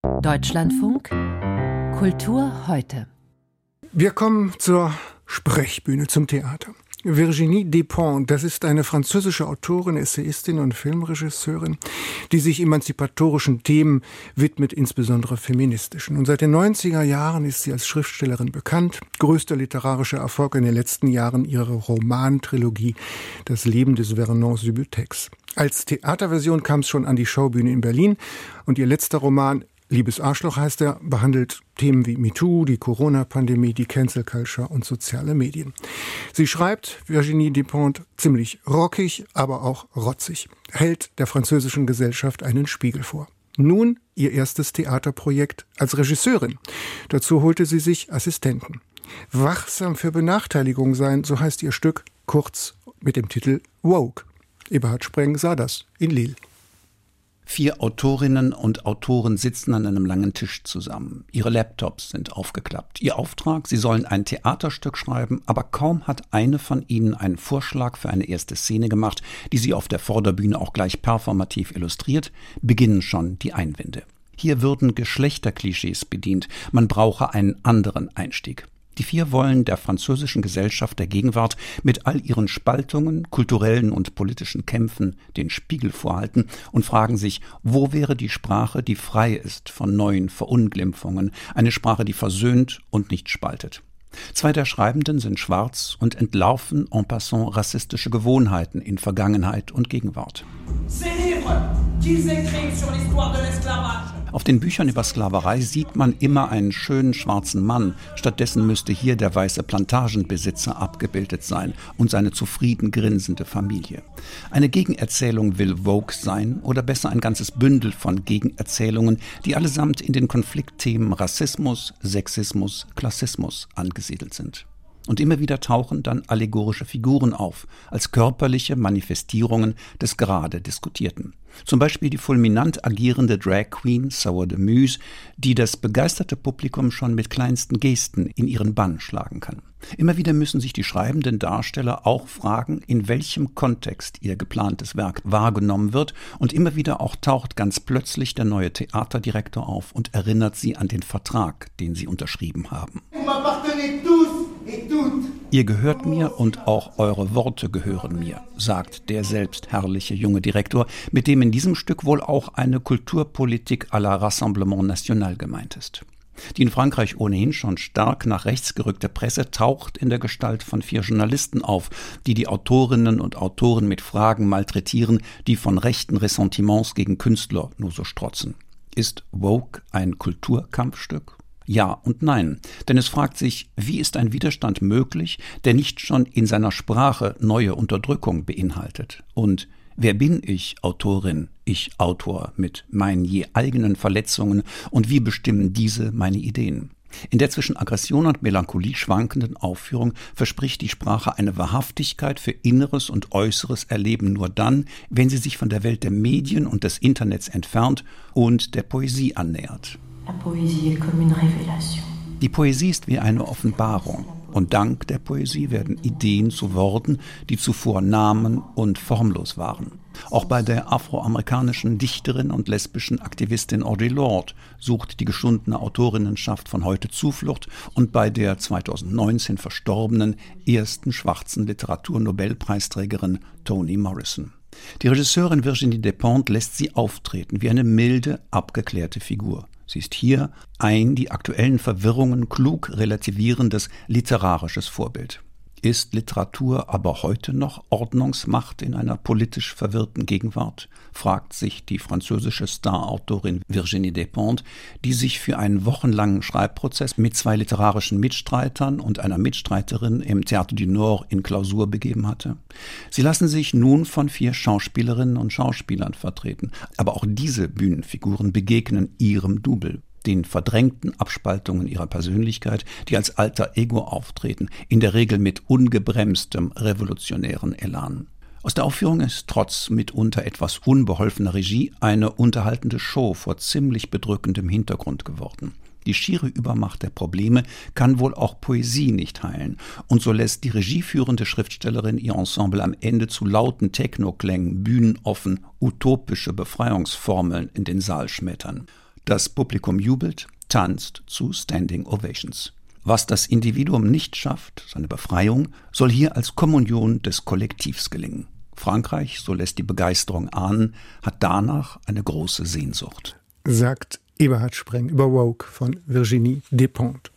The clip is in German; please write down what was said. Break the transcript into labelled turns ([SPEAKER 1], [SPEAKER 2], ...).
[SPEAKER 1] Deutschlandfunk Kultur heute.
[SPEAKER 2] Wir kommen zur Sprechbühne, zum Theater. Virginie Despentes, das ist eine französische Autorin, Essayistin und Filmregisseurin, die sich emanzipatorischen Themen widmet, insbesondere feministischen. Und seit den 90er Jahren ist sie als Schriftstellerin bekannt. Größter literarischer Erfolg in den letzten Jahren ihre Romantrilogie Das Leben des Vernon Subutex. Als Theaterversion kam es schon an die Schaubühne in Berlin und ihr letzter Roman Liebes Arschloch heißt er, behandelt Themen wie MeToo, die Corona-Pandemie, die Cancel Culture und soziale Medien. Sie schreibt, Virginie Despentes, ziemlich rockig, aber auch rotzig, hält der französischen Gesellschaft einen Spiegel vor. Nun ihr erstes Theaterprojekt als Regisseurin. Dazu holte sie sich Assistenten. Wachsam für Benachteiligung sein, so heißt ihr Stück, kurz mit dem Titel Woke. Eberhard Spreng sah das in Lille.
[SPEAKER 3] 4 Autorinnen und Autoren sitzen an einem langen Tisch zusammen. Ihre Laptops sind aufgeklappt. Ihr Auftrag, sie sollen ein Theaterstück schreiben, aber kaum hat eine von ihnen einen Vorschlag für eine erste Szene gemacht, die sie auf der Vorderbühne auch gleich performativ illustriert, beginnen schon die Einwände. Hier würden Geschlechterklischees bedient, man brauche einen anderen Einstieg. Die 4 wollen der französischen Gesellschaft der Gegenwart mit all ihren Spaltungen, kulturellen und politischen Kämpfen den Spiegel vorhalten und fragen sich, wo wäre die Sprache, die frei ist von neuen Verunglimpfungen, eine Sprache, die versöhnt und nicht spaltet. 2 der Schreibenden sind schwarz und entlarven en passant rassistische Gewohnheiten in Vergangenheit und Gegenwart. Auf den Büchern über Sklaverei sieht man immer einen schönen schwarzen Mann. Stattdessen müsste hier der weiße Plantagenbesitzer abgebildet sein und seine zufrieden grinsende Familie. Eine Gegenerzählung will Woke sein oder besser ein ganzes Bündel von Gegenerzählungen, die allesamt in den Konfliktthemen Rassismus, Sexismus, Klassismus angesiedelt sind. Und immer wieder tauchen dann allegorische Figuren auf, als körperliche Manifestierungen des gerade Diskutierten. Zum Beispiel die fulminant agierende Drag Queen Sour de Muse, die das begeisterte Publikum schon mit kleinsten Gesten in ihren Bann schlagen kann. Immer wieder müssen sich die schreibenden Darsteller auch fragen, in welchem Kontext ihr geplantes Werk wahrgenommen wird, und immer wieder auch taucht ganz plötzlich der neue Theaterdirektor auf und erinnert sie an den Vertrag, den sie unterschrieben haben. Ihr gehört mir und auch eure Worte gehören mir, sagt der selbstherrliche junge Direktor, mit dem in diesem Stück wohl auch eine Kulturpolitik à la Rassemblement National gemeint ist. Die in Frankreich ohnehin schon stark nach rechts gerückte Presse taucht in der Gestalt von 4 Journalisten auf, die die Autorinnen und Autoren mit Fragen malträtieren, die von rechten Ressentiments gegen Künstler nur so strotzen. Ist Woke ein Kulturkampfstück? Ja und nein, denn es fragt sich, wie ist ein Widerstand möglich, der nicht schon in seiner Sprache neue Unterdrückung beinhaltet? Und wer bin ich, Autorin, ich Autor, mit meinen je eigenen Verletzungen, und wie bestimmen diese meine Ideen? In der zwischen Aggression und Melancholie schwankenden Aufführung verspricht die Sprache eine Wahrhaftigkeit für inneres und äußeres Erleben nur dann, wenn sie sich von der Welt der Medien und des Internets entfernt und der Poesie annähert. Die Poesie ist wie eine Offenbarung, und dank der Poesie werden Ideen zu Worten, die zuvor Namen und formlos waren. Auch bei der afroamerikanischen Dichterin und lesbischen Aktivistin Audre Lorde sucht die geschundene Autorinnenschaft von heute Zuflucht, und bei der 2019 verstorbenen ersten schwarzen Literaturnobelpreisträgerin Toni Morrison. Die Regisseurin Virginie Despentes lässt sie auftreten wie eine milde, abgeklärte Figur. Sie ist hier ein die aktuellen Verwirrungen klug relativierendes literarisches Vorbild. Ist Literatur aber heute noch Ordnungsmacht in einer politisch verwirrten Gegenwart? Fragt sich die französische Starautorin Virginie Despentes, die sich für einen wochenlangen Schreibprozess mit 2 literarischen Mitstreitern und einer Mitstreiterin im Théâtre du Nord in Klausur begeben hatte. Sie lassen sich nun von 4 Schauspielerinnen und Schauspielern vertreten, aber auch diese Bühnenfiguren begegnen ihrem Double, den verdrängten Abspaltungen ihrer Persönlichkeit, die als alter Ego auftreten, in der Regel mit ungebremstem revolutionären Elan. Aus der Aufführung ist trotz mitunter etwas unbeholfener Regie eine unterhaltende Show vor ziemlich bedrückendem Hintergrund geworden. Die schiere Übermacht der Probleme kann wohl auch Poesie nicht heilen, und so lässt die regieführende Schriftstellerin ihr Ensemble am Ende zu lauten Technoklängen bühnenoffen utopische Befreiungsformeln in den Saal schmettern. Das Publikum jubelt, tanzt zu Standing Ovations. Was das Individuum nicht schafft, seine Befreiung, soll hier als Kommunion des Kollektivs gelingen. Frankreich, so lässt die Begeisterung ahnen, hat danach eine große Sehnsucht.
[SPEAKER 2] Sagt Eberhard Spreng über Woke von Virginie Despentes.